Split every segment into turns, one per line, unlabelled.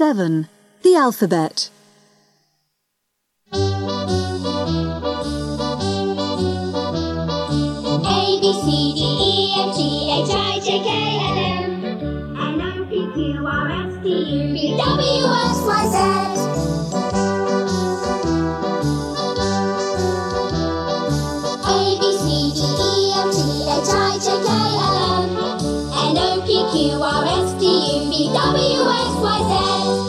7. The alphabet.
A, B, C, D, E, F, G, H, I, J, K, L, M N, O, P, Q, R, S, T, U, V, W, X, Y, Z. A, B, C, D, E, F, G, H, I, J, K, L, M N, O, P, Q, R, S, T, U, V, W, X, Y, Z.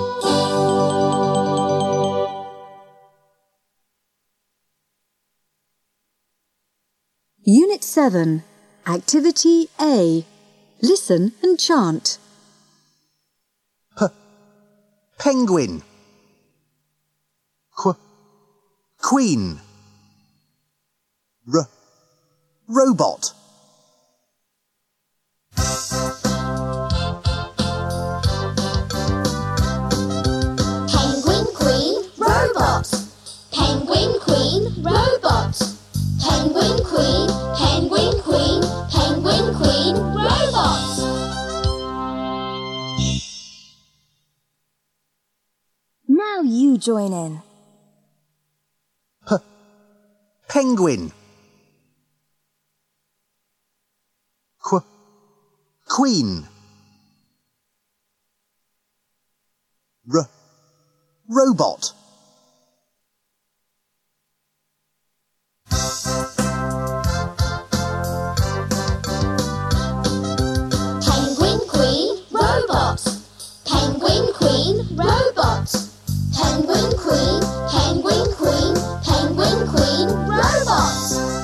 Unit 7. Activity A. Listen and chant.
Penguin. Queen. Robot.
Penguin, queen, robot. Penguin, queen, robot. Penguin, queen, penguin, queen, penguin, queen, robot.
Now you join in.
Penguin. Queen. Robot.
Penguin, queen, robot. Penguin, queen, robot. Penguin, queen, penguin, queen, penguin, queen, robot.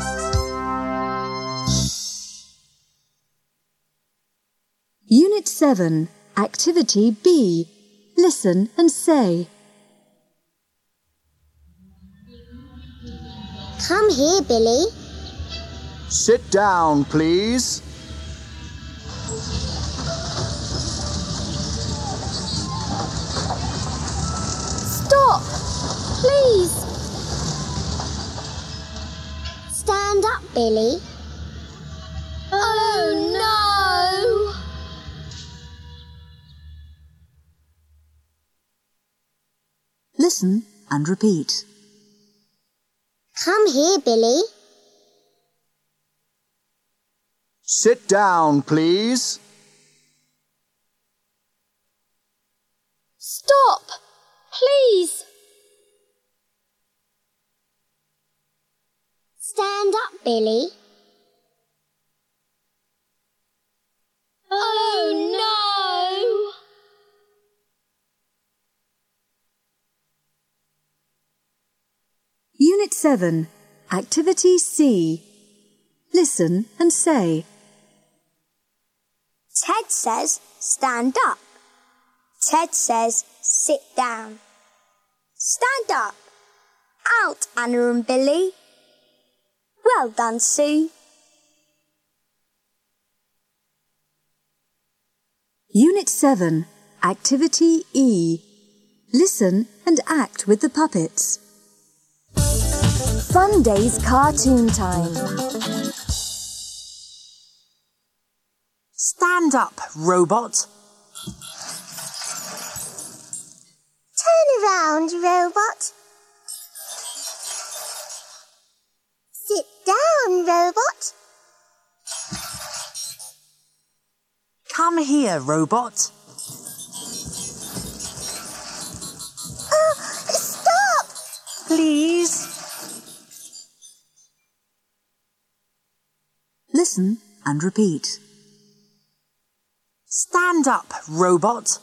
Unit 7. Activity B. Listen and say.
Come here, Billy.
Sit down, please.
Stop! Please! Stand up, Billy. Oh, no!
Listen and repeat.
Come here, Billy.
Sit down, please.
Stop! Please! Stand up, Billy. Oh, no!
Unit 7. Activity C. Listen and say.
Ted says, stand up. Ted says, sit down. Stand up. Out, Anna and Billy. Well done, Sue.
Unit 7. Activity E. Listen and act with the puppets.
Fun Days cartoon time.
Stand up, robot.
Turn around, robot. Sit down, robot.
Come here, robot.
Oh, stop!
Please.
Listen and repeat.
Stand up, robot.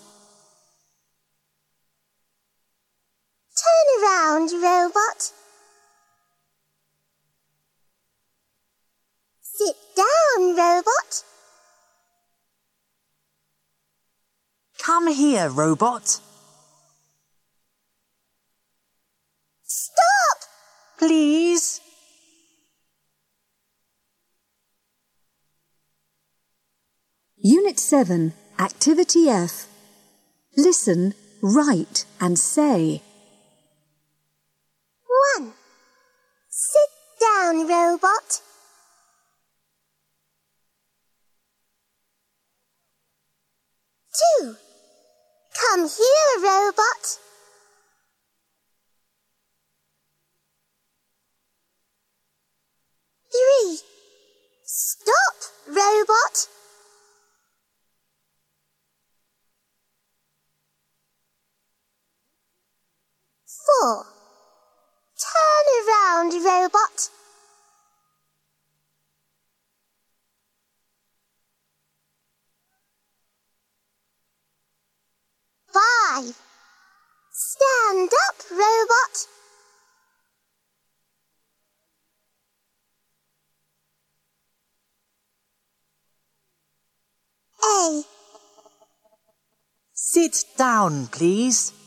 Turn around, robot. Sit down, robot.
Come here, robot.
Stop!
Please.
Unit 7. Activity F. Listen, write and say.
1. Sit down, robot. 2.
Come here, Robot. Three. Stop, Robot. Four. Turn around, Robot. Five. Stand up, Robot. A.
Sit down, please.